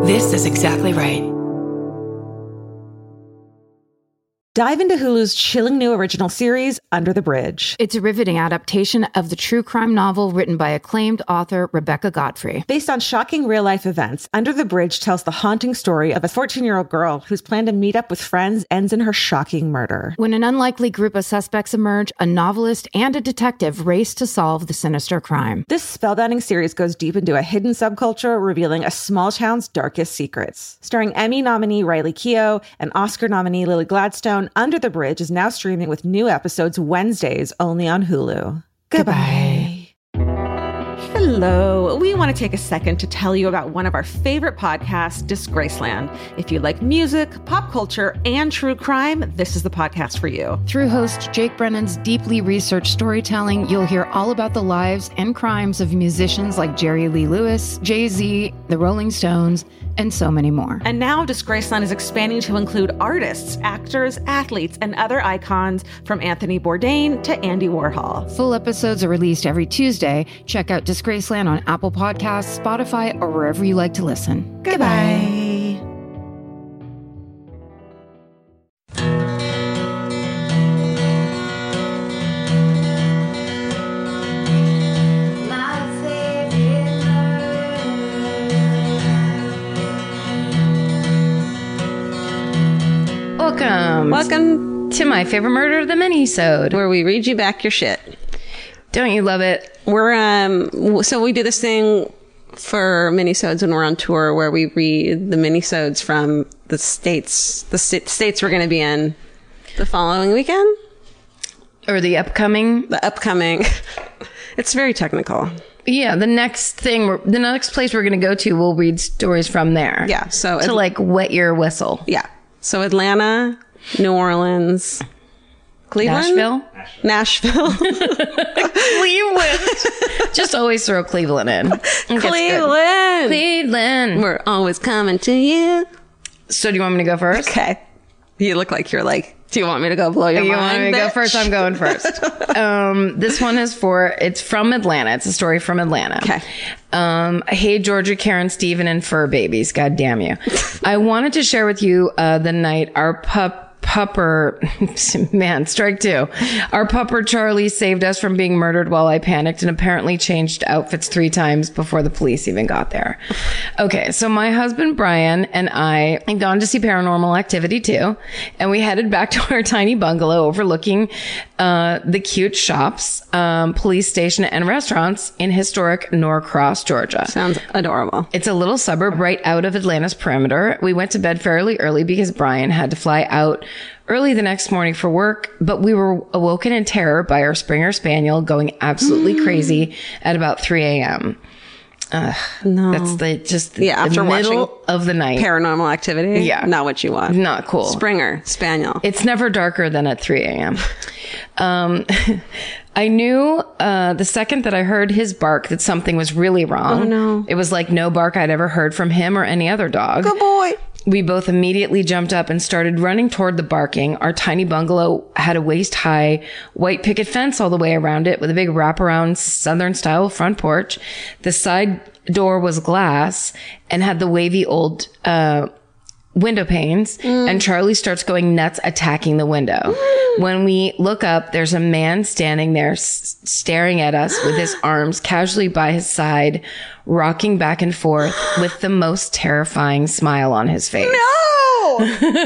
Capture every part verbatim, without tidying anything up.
This is exactly right. Dive into Hulu's chilling new original series, Under the Bridge. It's a riveting adaptation of the true crime novel written by acclaimed author Rebecca Godfrey. Based on shocking real-life events, Under the Bridge tells the haunting story of a fourteen-year-old girl whose plan to meet up with friends ends in her shocking murder. When an unlikely group of suspects emerge, a novelist and a detective race to solve the sinister crime. This spellbinding series goes deep into a hidden subculture, revealing a small town's darkest secrets. Starring Emmy nominee Riley Keough and Oscar nominee Lily Gladstone, Under the Bridge is now streaming with new episodes Wednesdays only on Hulu. Goodbye. Hello. We want to take a second to tell you about one of our favorite podcasts, Disgraceland. If you like music, pop culture, and true crime, this is the podcast for you. Through host Jake Brennan's deeply researched storytelling, you'll hear all about the lives and crimes of musicians like Jerry Lee Lewis, Jay-Z, the Rolling Stones, and so many more. And now Disgraceland is expanding to include artists, actors, athletes, and other icons from Anthony Bourdain to Andy Warhol. Full episodes are released every Tuesday. Check out Disgraceland on Apple Podcasts, Spotify, or wherever you like to listen. Goodbye. Welcome. Welcome to my favorite murder of the mini-sode, where we read you back your shit. Don't you love it? We're um so we do this thing for minisodes when we're on tour where we read the minisodes from the states the st- states we're going to be in the following weekend or the upcoming the upcoming it's very technical. Yeah, the next thing we're, the next place we're going to go to, we'll read stories from there. Yeah, so to like wet your whistle. Yeah. So Atlanta, New Orleans, Cleveland, Nashville, Nashville, Cleveland. Just always throw Cleveland in. Cleveland, Cleveland. We're always coming to you. So do you want me to go first? Okay. You look like you're like, do you want me to go blow your you mind? You want me to bitch? go first? I'm going first. um, this one is for, it's from Atlanta. It's a story from Atlanta. Okay. Um, hey, Georgia, Karen, Steven, and fur babies. God damn you. I wanted to share with you uh, the night our pup, pupper, man, strike two. Our pupper Charlie saved us from being murdered while I panicked and apparently changed outfits three times before the police even got there. Okay, so my husband Brian and I had gone to see Paranormal Activity two, and we headed back to our tiny bungalow overlooking uh, the cute shops, um, police station, and restaurants in historic Norcross, Georgia. Sounds adorable. It's a little suburb right out of Atlanta's perimeter. We went to bed fairly early because Brian had to fly out early the next morning for work, but we were awoken in terror by our Springer Spaniel going absolutely mm. crazy at about three a.m. Ugh, no. That's the just yeah, after the middle watching of the night. Paranormal Activity? Yeah. Not what you want. Not cool. Springer Spaniel. It's never darker than at three a.m. um, I knew uh, the second that I heard his bark that something was really wrong. Oh, no. It was like no bark I'd ever heard from him or any other dog. Good boy. We both immediately jumped up and started running toward the barking. Our tiny bungalow had a waist-high white picket fence all the way around it with a big wraparound Southern-style front porch. The side door was glass and had the wavy old uh window panes, mm. and Charlie starts going nuts attacking the window. Mm. When we look up, there's a man standing there s- staring at us with his arms casually by his side, rocking back and forth with the most terrifying smile on his face. No!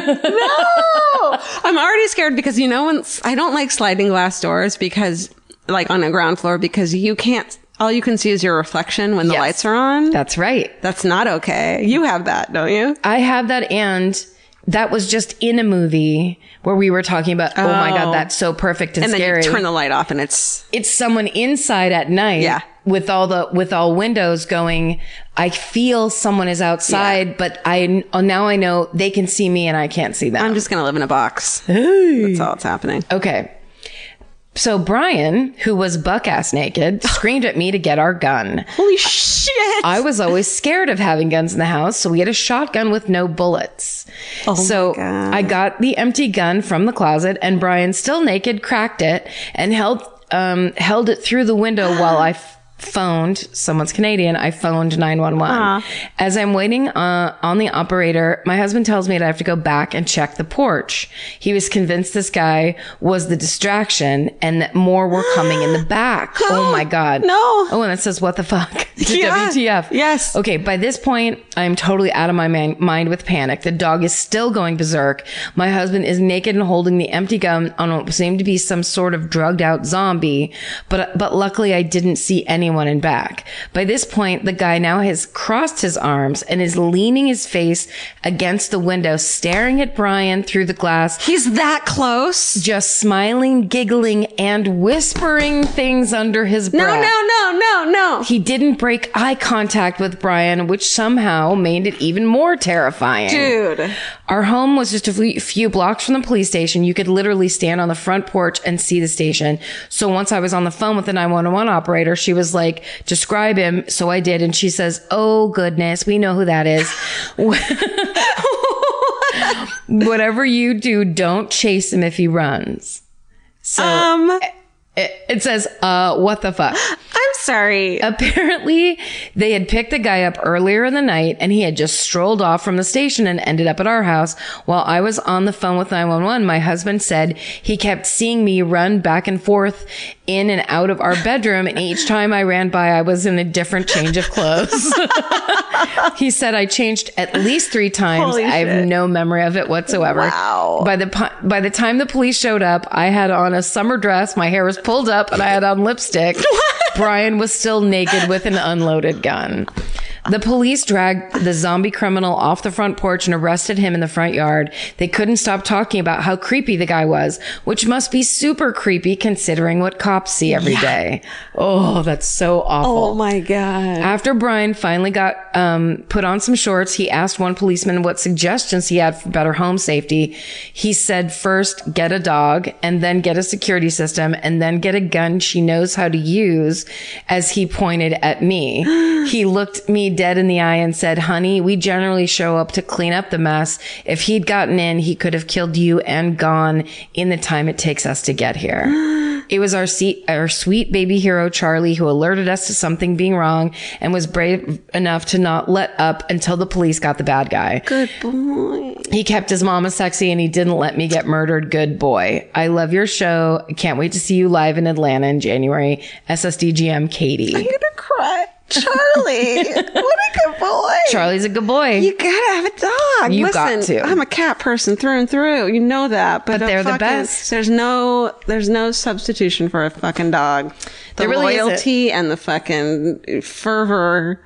No! I'm already scared because, you know, when I don't like sliding glass doors because, like on a ground floor, because you can't, all you can see is your reflection when the yes, lights are on. That's right. That's not okay. You have that, don't you? I have that, and that was just in a movie where we were talking about, oh, oh my God, that's so perfect and, and scary. And then you turn the light off and it's... It's someone inside at night yeah. with all the with all windows going, I feel someone is outside, yeah. but I now I know they can see me and I can't see them. I'm just going to live in a box. Hey. That's all that's happening. Okay. So Brian, who was buck-ass naked, screamed at me to get our gun. Holy shit! I was always scared of having guns in the house, so we had a shotgun with no bullets. Oh so my God. I got the empty gun from the closet, and Brian, still naked, cracked it and held um held it through the window while I f- phoned, someone's Canadian, I phoned nine one one. Uh-huh. As I'm waiting uh, on the operator, my husband tells me that I have to go back and check the porch. He was convinced this guy was the distraction and that more were coming in the back. Oh my God. No. Oh, and it says, what the fuck? Yeah. W T F. Yes. Okay, by this point, I'm totally out of my man- mind with panic. The dog is still going berserk. My husband is naked and holding the empty gun on what seemed to be some sort of drugged out zombie, but but luckily I didn't see anyone in back. By this point, the guy now has crossed his arms and is leaning his face against the window, staring at Brian through the glass. He's that close? Just smiling, giggling, and whispering things under his breath. No, no, no, no, no. He didn't break eye contact with Brian, which somehow made it even more terrifying. Dude. Our home was just a few blocks from the police station. You could literally stand on the front porch and see the station. So once I was on the phone with the nine one one operator, she was like, describe him. So I did. And she says, oh goodness, we know who that is. Whatever you do, don't chase him if he runs. So um, it, it says, uh, what the fuck? I'm sorry. Apparently, they had picked the guy up earlier in the night and he had just strolled off from the station and ended up at our house. While I was on the phone with nine one one, my husband said he kept seeing me run back and forth in and out of our bedroom. And each time I ran by, I was in a different change of clothes. He said I changed at least three times. Holy I have shit. no memory of it whatsoever. Wow. By the, by the time the police showed up, I had on a summer dress. My hair was pulled up and I had on lipstick. Brian was still naked with an unloaded gun. The police dragged the zombie criminal off the front porch and arrested him in the front yard. They couldn't stop talking about how creepy the guy was, which must be super creepy considering what cops see every yeah. day. Oh, that's so awful. Oh my God. After Brian finally got um, put on some shorts, he asked one policeman what suggestions he had for better home safety. He said, first, get a dog, and then get a security system, and then get a gun she knows how to use, as he pointed at me. He looked me dead in the eye and said, honey, we generally show up to clean up the mess. If he'd gotten in, he could have killed you and gone in the time it takes us to get here. It was our, seat, our sweet baby hero, Charlie, who alerted us to something being wrong and was brave enough to not let up until the police got the bad guy. Good boy. He kept his mama sexy and he didn't let me get murdered. Good boy. I love your show. I can't wait to see you live in Atlanta in January. S S D G M, Katie. I'm gonna cry. Charlie, what a good boy. Charlie's a good boy. You gotta have a dog. You Listen, got to. I'm a cat person through and through. You know that. But, But they're the fucking, best. There's no, there's no substitution for a fucking dog. The There really loyalty and the fucking fervor.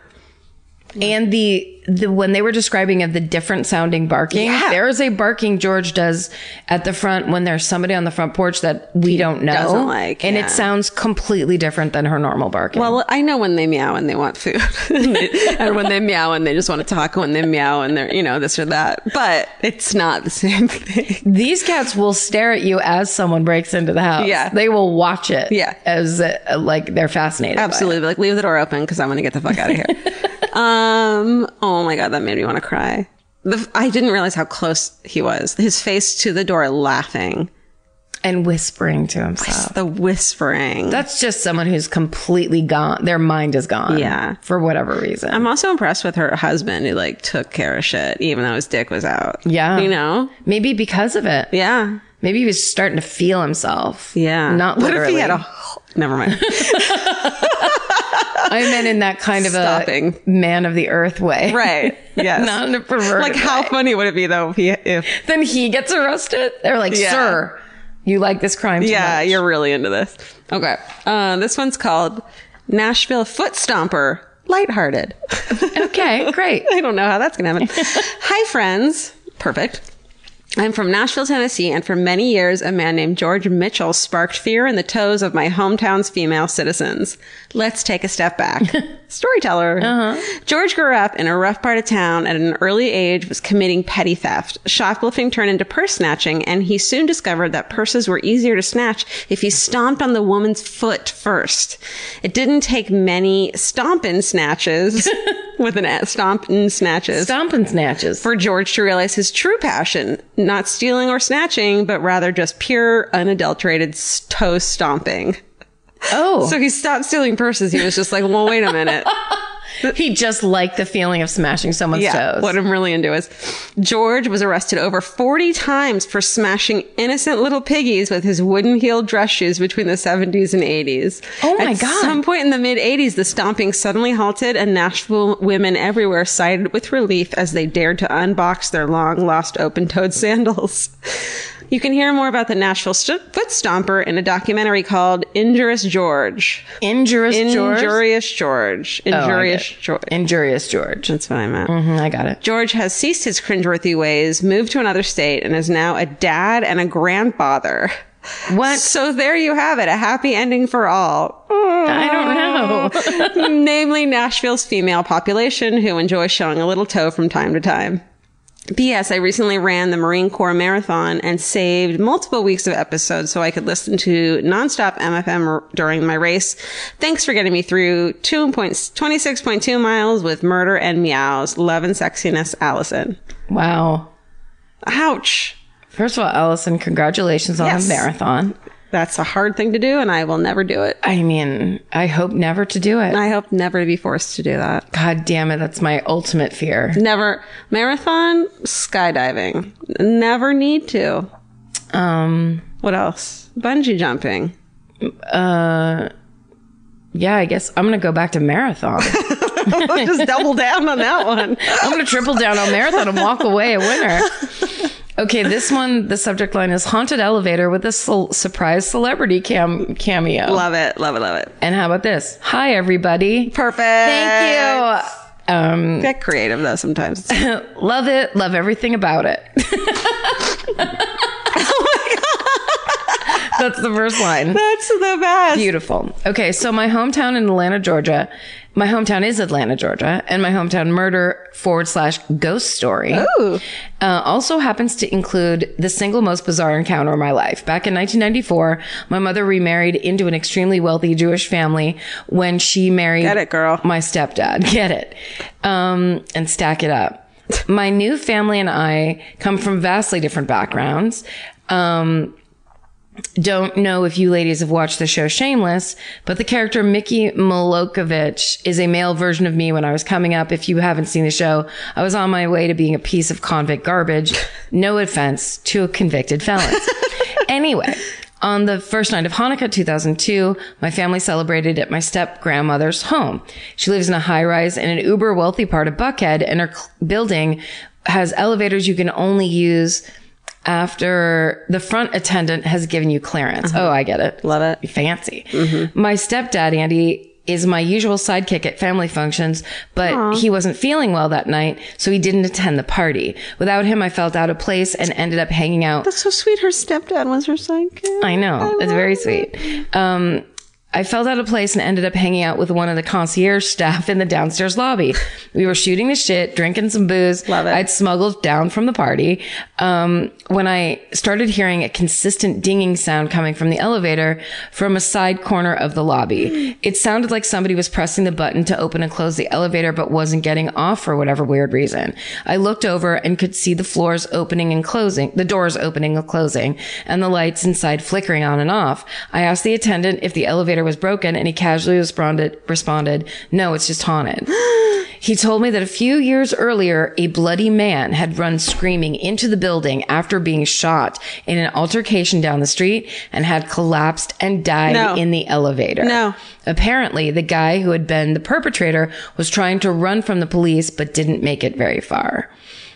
And the, the, when they were describing of the different sounding barking, Yeah. there is a barking George does at the front when there's somebody on the front porch that we don't know. doesn't like, and yeah. it sounds completely different than her normal barking. Well, I know when they meow and they want food. And when they meow and they just want to talk, when they meow and they're, you know, this or that. But it's not the same thing. These cats will stare at you as someone breaks into the house. Yeah. They will watch it. Yeah. As uh, like they're fascinated. by it. Absolutely. Like, leave the door open because I'm going to get the fuck out of here. um, oh my God, that made me want to cry. The, I didn't realize how close he was. His face to the door laughing. And whispering to himself. The whispering. That's just someone who's completely gone. Their mind is gone. Yeah. For whatever reason. I'm also impressed with her husband who like took care of shit, even though his dick was out. Yeah. You know? Maybe because of it. Yeah. Maybe he was starting to feel himself. Yeah. Not what literally. if he had a... Never mind. I meant in that kind of Stopping. a man of the earth way. Right. Yes. Not in a perverted Like, how way. funny would it be though if he... If, Then he gets arrested. They're like, Yeah. sir, you like this crime too yeah, much. you're really into this. Okay. Uh, this one's called Nashville Foot Stomper. Lighthearted. Okay, great. I don't know how that's going to happen. Hi, friends. Perfect. I'm from Nashville, Tennessee, and for many years, a man named George Mitchell sparked fear in the toes of my hometown's female citizens. Let's take a step back. Storyteller. Uh-huh. George grew up in a rough part of town and at an early age was committing petty theft. Shoplifting turned into purse snatching, and he soon discovered that purses were easier to snatch if he stomped on the woman's foot first. It didn't take many stompin' snatches with an S, stompin' snatches. Stompin' snatches. For George to realize his true passion, not stealing or snatching, but rather just pure, unadulterated s- toe stomping. Oh. So he stopped stealing purses. He was just like, well, wait a minute. He just liked the feeling of smashing someone's Yeah, toes. what I'm really into is George was arrested over forty times for smashing innocent little piggies with his wooden-heeled dress shoes between the seventies and eighties. Oh my At God. some point in the mid-eighties, the stomping suddenly halted, and Nashville women everywhere sighed with relief as they dared to unbox their long-lost open-toed sandals. You can hear more about the Nashville st- foot stomper in a documentary called Injurious George. Injurious George? Injurious George. Oh, I Injurious get it. George. Injurious George. That's what I meant. Mhm, I got it. George has ceased his cringeworthy ways, moved to another state, and is now a dad and a grandfather. What? So there you have it, a happy ending for all. I don't know. Namely, Nashville's female population who enjoy showing a little toe from time to time. P S. I recently ran the Marine Corps Marathon and saved multiple weeks of episodes so I could listen to nonstop M F M r- during my race. Thanks for getting me through twenty-six point two miles with murder and meows. Love and sexiness, Allison. Wow. Ouch. First of all, Allison, congratulations on Yes. the marathon. That's a hard thing to do, and I will never do it. I mean, I hope never to do it. I hope never to be forced to do that. God damn it. That's my ultimate fear. Never. Marathon, skydiving. Never need to. Um, What else? Bungee jumping. uh, yeah, I guess I'm going to go back to marathon. Just double down on that one. I'm going to triple down on marathon and walk away a winner. Okay, this one, the subject line is haunted elevator with a su- surprise celebrity cam- cameo. Love it. Love it. Love it. And how about this? Hi, everybody. Perfect. Thank you. Um, Get creative, though, sometimes. love it. Love everything about it. That's the first line. That's the best. Beautiful. Okay, so my hometown in Atlanta, Georgia. My hometown is Atlanta, Georgia, and my hometown murder forward slash ghost story Ooh. uh, also happens to include the single most bizarre encounter of my life. Back in nineteen ninety-four, my mother remarried into an extremely wealthy Jewish family when she married Get it, girl. my stepdad. Get it. Um, and stack it up. My new family and I come from vastly different backgrounds. Um, Don't know if you ladies have watched the show Shameless, but the character Mickey Milokovich is a male version of me when I was coming up. If you haven't seen the show, I was on my way to being a piece of convict garbage. No offense to convicted felons. Anyway, on the first night of Hanukkah two thousand two, my family celebrated at my step-grandmother's home. She lives in a high-rise in an uber-wealthy part of Buckhead, and her cl- building has elevators you can only use after the front attendant has given you clearance. Uh-huh. Oh, I get it. Love it. Fancy. Mm-hmm. My stepdad, Andy, is my usual sidekick at family functions, but Aww. He wasn't feeling well that night, so he didn't attend the party. Without him, I felt out of place and ended up hanging out. That's so sweet. Her stepdad was her sidekick. I know. I it's very sweet. Um, I felt out of place and ended up hanging out with one of the concierge staff in the downstairs lobby. We were shooting the shit, drinking some booze. Love it. I'd smuggled down from the party. Um, when I started hearing a consistent dinging sound coming from the elevator from a side corner of the lobby. It sounded like somebody was pressing the button to open and close the elevator, but wasn't getting off for whatever weird reason. I looked over and could see the floors opening and closing, the doors opening and closing, and the lights inside flickering on and off. I asked the attendant if the elevator was broken, and he casually responded, responded, no, it's just haunted. He told me that a few years earlier, a bloody man had run screaming into the building after being shot in an altercation down the street and had collapsed and died No. in the elevator. No. Apparently, the guy who had been the perpetrator was trying to run from the police, but didn't make it very far.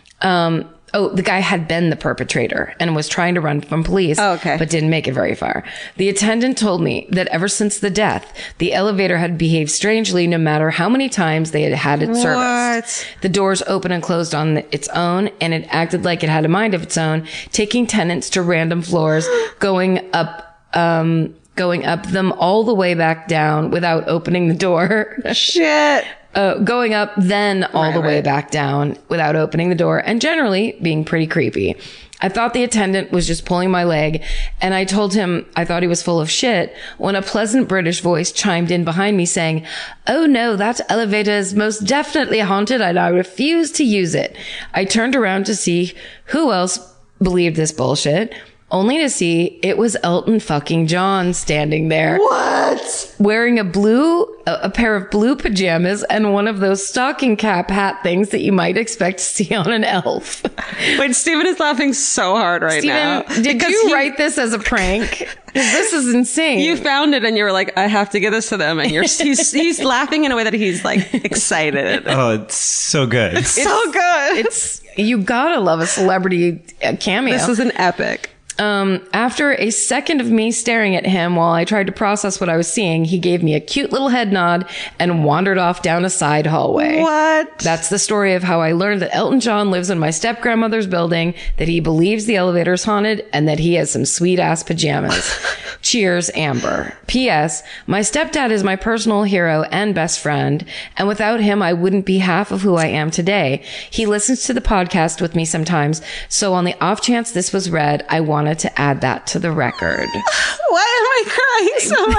Um, Oh, the guy had been the perpetrator and was trying to run from police, oh, okay. but didn't make it very far. The attendant told me that ever since the death, the elevator had behaved strangely no matter how many times they had had it serviced. What? The doors opened and closed on its own, and it acted like it had a mind of its own, taking tenants to random floors, going up, um, going up them all the way back down without opening the door. Shit. Uh, going up, then all Right, the way right. back down without opening the door, and generally being pretty creepy. I thought the attendant was just pulling my leg, and I told him I thought he was full of shit when a pleasant British voice chimed in behind me saying, "Oh no, that elevator is most definitely haunted and I refuse to use it." I turned around to see who else believed this bullshit. only to see it was Elton fucking John standing there. What? Wearing a blue, a, a pair of blue pajamas and one of those stocking cap hat things that you might expect to see on an elf. Wait, Stephen is laughing so hard right Steven, now. did you he, write this as a prank? This is insane. You found it and you were like, I have to get this to them. And you're he's, he's laughing in a way that he's like excited. Oh, it's so good. It's, it's so good. It's you gotta love a celebrity cameo. This is an epic. Um, after a second of me staring at him while I tried to process what I was seeing, he gave me a cute little head nod and wandered off down a side hallway. What? That's the story of how I learned that Elton John lives in my step-grandmother's building, that he believes the elevator's haunted, and that he has some sweet-ass pajamas. Cheers, Amber. P S. My stepdad is my personal hero and best friend, and without him, I wouldn't be half of who I am today. He listens to the podcast with me sometimes, so on the off chance this was read, I wanted to add that to the record. Why am I crying so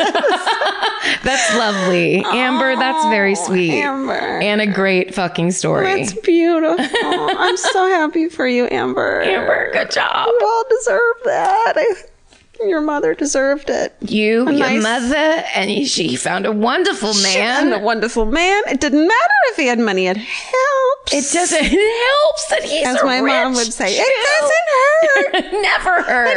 much? That's lovely. Amber, that's very sweet. Amber. And a great fucking story. That's beautiful. I'm so happy for you, Amber. Amber, good job. You all deserve that. I, your mother deserved it. You, a your nice, mother, and she found a wonderful man. And a wonderful man. It didn't matter if he had money. It helps. It doesn't. It helps that he's As a my rich mom would say, Jew. it doesn't hurt. It never hurts.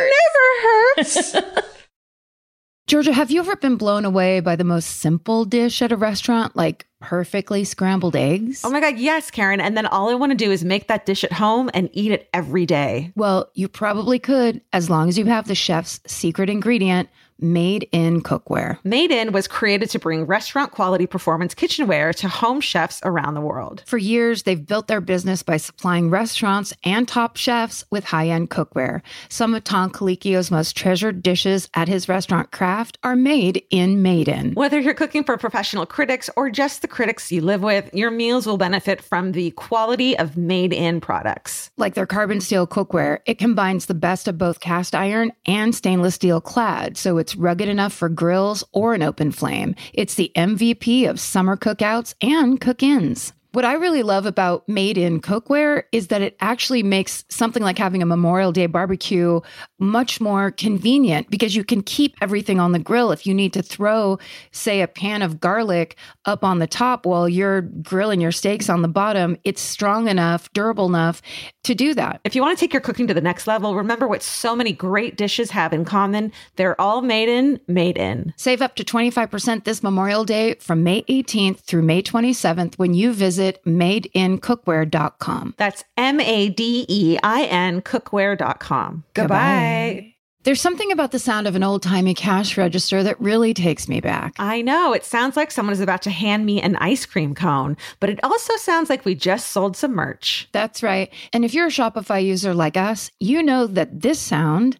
It never hurts. Georgia, have you ever been blown away by the most simple dish at a restaurant, like perfectly scrambled eggs? Oh my God, yes, Karen. And then all I want to do is make that dish at home and eat it every day. Well, you probably could, as long as you have the chef's secret ingredient, Made in Cookware. Made In was created to bring restaurant quality performance kitchenware to home chefs around the world. For years, they've built their business by supplying restaurants and top chefs with high-end cookware. Some of Tom Colicchio's most treasured dishes at his restaurant Craft are made in Made In. Whether you're cooking for professional critics or just the critics you live with, your meals will benefit from the quality of Made In products. Like their carbon steel cookware, it combines the best of both cast iron and stainless steel clad, so it's rugged enough for grills or an open flame. It's the M V P of summer cookouts and cook-ins. What I really love about Made in Cookware is that it actually makes something like having a Memorial Day barbecue much more convenient because you can keep everything on the grill. If you need to throw, say, a pan of garlic up on the top while you're grilling your steaks on the bottom, it's strong enough, durable enough to do that. If you want to take your cooking to the next level, remember what so many great dishes have in common. They're all made in, made in. Save up to twenty-five percent this Memorial Day from May eighteenth through May twenty-seventh when you visit made in cookware dot com. That's M A D E I N cookware dot com. Goodbye. Goodbye. There's something about the sound of an old-timey cash register that really takes me back. I know. It sounds like someone is about to hand me an ice cream cone, but it also sounds like we just sold some merch. That's right. And if you're a Shopify user like us, you know that this sound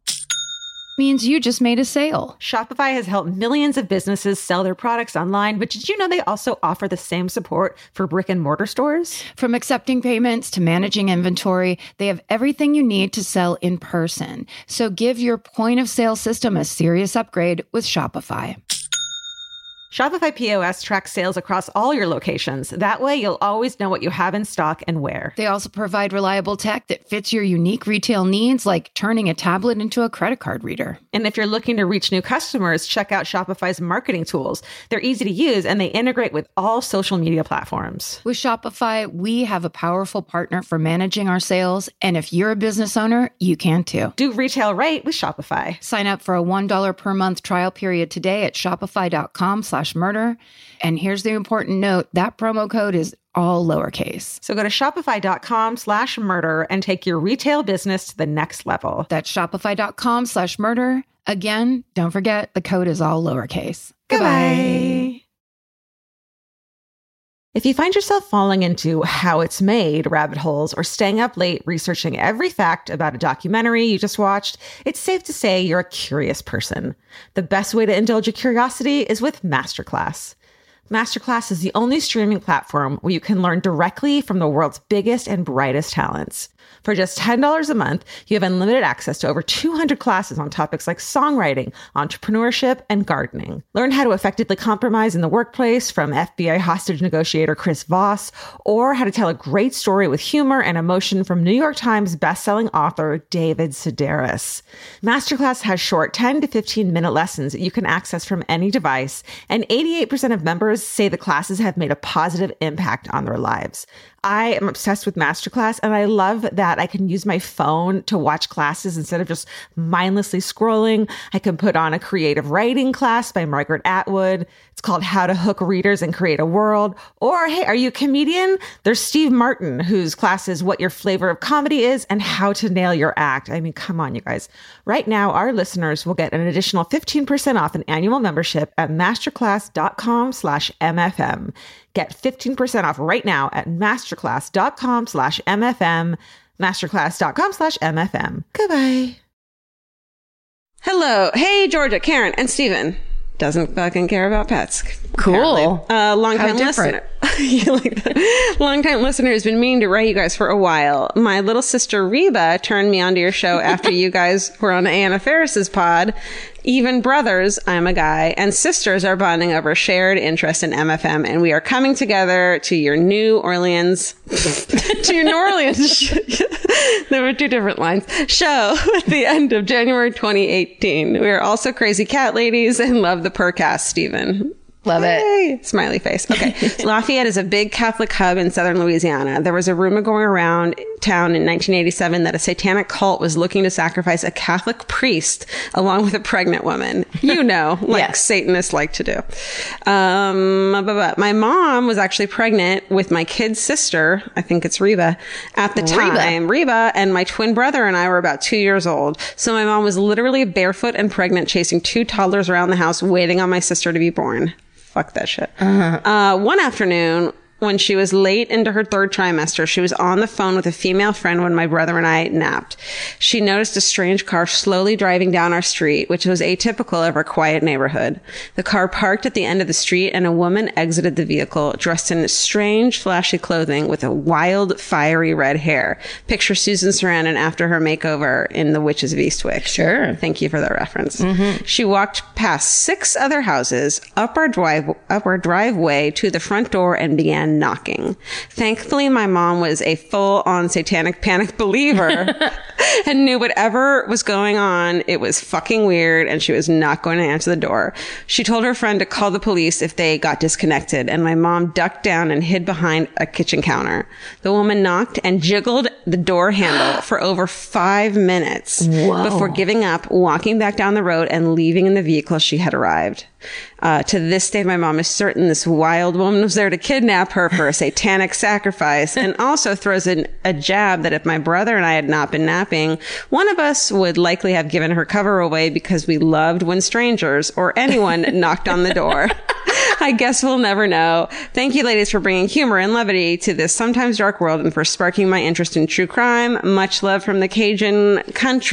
means you just made a sale. Shopify has helped millions of businesses sell their products online, but did you know they also offer the same support for brick and mortar stores? From accepting payments to managing inventory, they have everything you need to sell in person. So give your point of sale system a serious upgrade with Shopify. Shopify P O S tracks sales across all your locations. That way, you'll always know what you have in stock and where. They also provide reliable tech that fits your unique retail needs, like turning a tablet into a credit card reader. And if you're looking to reach new customers, check out Shopify's marketing tools. They're easy to use, and they integrate with all social media platforms. With Shopify, we have a powerful partner for managing our sales. And if you're a business owner, you can too. Do retail right with Shopify. Sign up for a one dollar per month trial period today at shopify.com slash murder. And here's the important note, that promo code is all lowercase. So go to shopify.com slash murder and take your retail business to the next level. That's shopify.com slash murder. Again, don't forget, the code is all lowercase. Goodbye. If you find yourself falling into how it's made rabbit holes or staying up late researching every fact about a documentary you just watched, it's safe to say you're a curious person. The best way to indulge your curiosity is with Masterclass. Masterclass is the only streaming platform where you can learn directly from the world's biggest and brightest talents. For just ten dollars a month, you have unlimited access to over two hundred classes on topics like songwriting, entrepreneurship, and gardening. Learn how to effectively compromise in the workplace from F B I hostage negotiator Chris Voss, or how to tell a great story with humor and emotion from New York Times bestselling author David Sedaris. Masterclass has short ten to fifteen minute lessons that you can access from any device, and eighty-eight percent of members say the classes have made a positive impact on their lives. I am obsessed with Masterclass, and I love that I can use my phone to watch classes instead of just mindlessly scrolling. I can put on a creative writing class by Margaret Atwood. It's called How to Hook Readers and Create a World. Or, hey, are you a comedian? There's Steve Martin, whose class is What Your Flavor of Comedy Is and How to Nail Your Act. I mean, come on, you guys. Right now, our listeners will get an additional fifteen percent off an annual membership at masterclass.com slash MFM. Get fifteen percent off right now at masterclass.com slash MFM, masterclass.com slash MFM. Goodbye. Hello. Hey, Georgia, Karen, and Steven. Doesn't fucking care about pets. Cool. Uh, long time listener. You like that? Long time listener has been meaning to write you guys for a while. My little sister Reba turned me onto your show after you guys were on Anna Faris's pod. Even brothers, I'm a guy, and sisters are bonding over shared interest in M F M, and we are coming together to your New Orleans, to your New Orleans, there were two different lines, show at the end of January twenty eighteen. We are also crazy cat ladies and love the Percast, Stephen. Love Yay. It. Smiley face. Okay. Lafayette is a big Catholic hub in southern Louisiana. There was a rumor going around town in nineteen eighty-seven that a satanic cult was looking to sacrifice a Catholic priest along with a pregnant woman. You know, like Yes. Satanists like to do. Um, blah, blah, blah. My mom was actually pregnant with my kid's sister. I think it's Reba at the Reba. time. Reba and my twin brother and I were about two years old. So my mom was literally barefoot and pregnant, chasing two toddlers around the house, waiting on my sister to be born. Fuck that shit. Uh-huh. Uh, one afternoon, when she was late into her third trimester, she was on the phone with a female friend when my brother and I napped. She noticed a strange car slowly driving down our street, which was atypical of our quiet neighborhood. The car parked at the end of the street, and a woman exited the vehicle, dressed in strange, flashy clothing with a wild, fiery red hair. Picture Susan Sarandon after her makeover in The Witches of Eastwick. Sure. Thank you for that reference. Mm-hmm. She walked past six other houses, up our drive, up our driveway to the front door, and began knocking. Thankfully, my mom was a full-on satanic panic believer and knew whatever was going on, it was fucking weird, and she was not going to answer the door. She told her friend to call the police if they got disconnected, and my mom ducked down and hid behind a kitchen counter. The woman knocked and jiggled the door handle for over five minutes Whoa. before giving up, walking back down the road, and leaving in the vehicle she had arrived. Uh, to this day, my mom is certain this wild woman was there to kidnap her for a satanic sacrifice, and also throws in a jab that if my brother and I had not been napping, one of us would likely have given her cover away because we loved when strangers or anyone knocked on the door. I guess we'll never know. Thank you, ladies, for bringing humor and levity to this sometimes dark world and for sparking my interest in true crime. Much love from the Cajun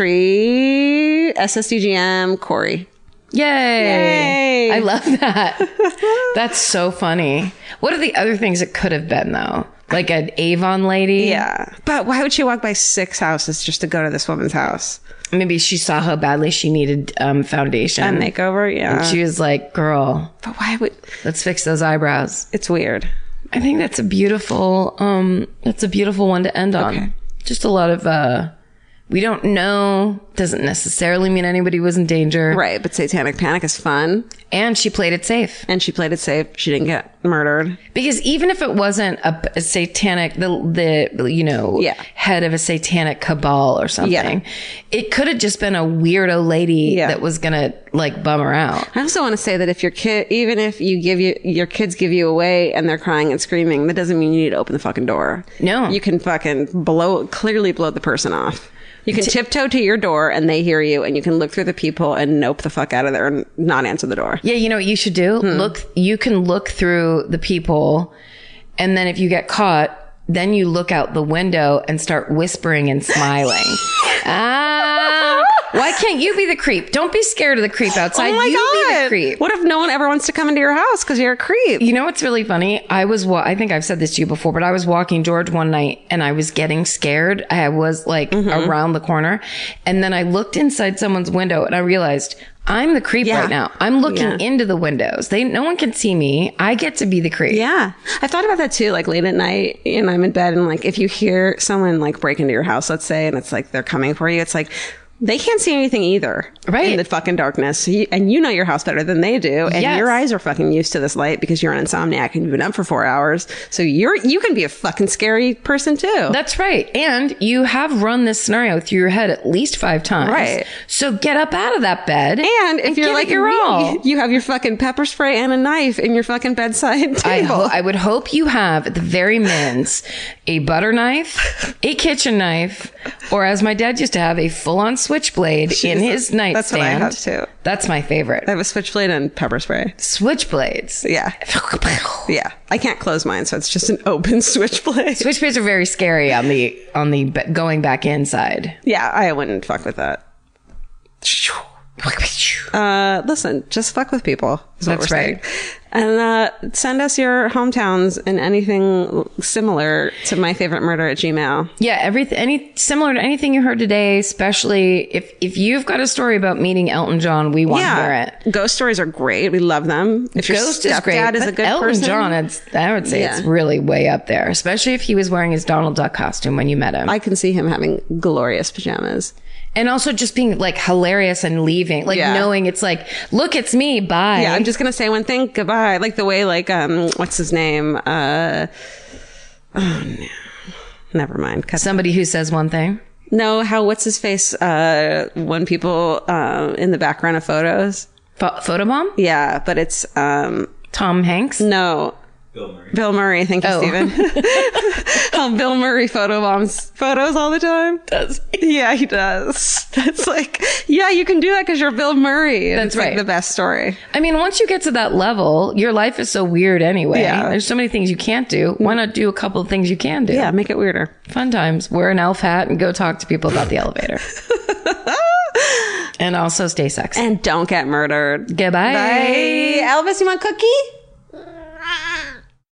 country. S S D G M, Corey. Yay. Yay. I love that. That's so funny. What are the other things it could have been, though? Like an Avon lady? Yeah. But why would she walk by six houses just to go to this woman's house? Maybe she saw how badly she needed um, foundation. A makeover? Yeah. And she was like, girl, But why would... let's fix those eyebrows. It's weird. I think that's a beautiful, um, that's a beautiful one to end on. Okay. Just a lot of, uh, we don't know. Doesn't necessarily mean anybody was in danger. Right, but Satanic Panic is fun. And she played it safe. And she played it safe. She didn't get murdered. Because even if it wasn't a, a satanic, the, the, you know, Yeah. head of a satanic cabal or something, Yeah. it could have just been a weirdo lady Yeah. that was going to like bum her out. I also want to say that if your kid, even if you give you, your kids give you away and they're crying and screaming, that doesn't mean you need to open the fucking door. No. You can fucking blow, clearly blow the person off. You can tiptoe to your door and they hear you, and you can look through the people and nope the fuck out of there and not answer the door. Yeah, you know what you should do? Look, you can look through the people, and then if you get caught, then you look out the window and start whispering and smiling. ah, Why can't you be the creep? Don't be scared of the creep outside. Oh my you God. be the creep. What if no one ever wants to come into your house because you're a creep? You know what's really funny? I was, wa- I think I've said this to you before, but I was walking George one night and I was getting scared. I was like mm-hmm. around the corner. And then I looked inside someone's window and I realized I'm the creep Yeah. right now. I'm looking Yeah. into the windows. They, no one can see me. I get to be the creep. Yeah. I've thought about that too, like late at night and I'm in bed and like if you hear someone like break into your house, let's say, and it's like they're coming for you, it's like they can't see anything either. Right. In the fucking darkness. So you, and you know your house better than they do. And Yes. your eyes are fucking used to this light because you're an insomniac and you've been up for four hours. So you're, you can be a fucking scary person too. That's right. And you have run this scenario through your head at least five times. Right. So get up out of that bed. And if you're give like it your me, all. you have your fucking pepper spray and a knife in your fucking bedside table. I, ho- I would hope you have at the very minimum a butter knife, a kitchen knife, or as my dad used to have, a full-on switchblade in his nightstand. That's what I have too. That's my favorite. I have a switchblade and pepper spray. Switchblades. Yeah. Yeah. I can't close mine, so it's just an open switchblade. Switchblades are very scary on the on the be- going back inside. Yeah, I wouldn't fuck with that. Uh, listen, just fuck with people. Is what That's we're right. saying. And uh, send us your hometowns and anything similar to My Favorite Murder at Gmail. Yeah, everything any similar to anything you heard today, especially if if you've got a story about meeting Elton John, we want to hear it. Ghost stories are great. We love them. If your Ghost is great. stepdad is a but good Elton person, John, it's, I would say Yeah. it's really way up there, especially if he was wearing his Donald Duck costume when you met him. I can see him having glorious pajamas. And also just being like hilarious and leaving, like Yeah. knowing it's like, look, it's me. Bye. Yeah, I'm just gonna say one thing. Goodbye. Like the way, like, um, what's his name? Uh, oh no, never mind. Cut Somebody who says one thing. No, how? What's his face? Uh, when people uh, in the background of photos. Pho- photobomb? Yeah, but it's um, Tom Hanks? no. Bill Murray. Bill Murray, thank you, Oh. Stephen. How Bill Murray photobombs photos all the time. Does Yeah, he does. That's like, yeah, you can do that because you're Bill Murray. And That's it's like right. the best story. I mean, once you get to that level, your life is so weird anyway. Yeah. There's so many things you can't do. Why not do a couple of things you can do? Yeah, make it weirder. Fun times. Wear an elf hat and go talk to people about the elevator. And also stay sexy. And don't get murdered. Goodbye. Bye. Elvis, you want cookie?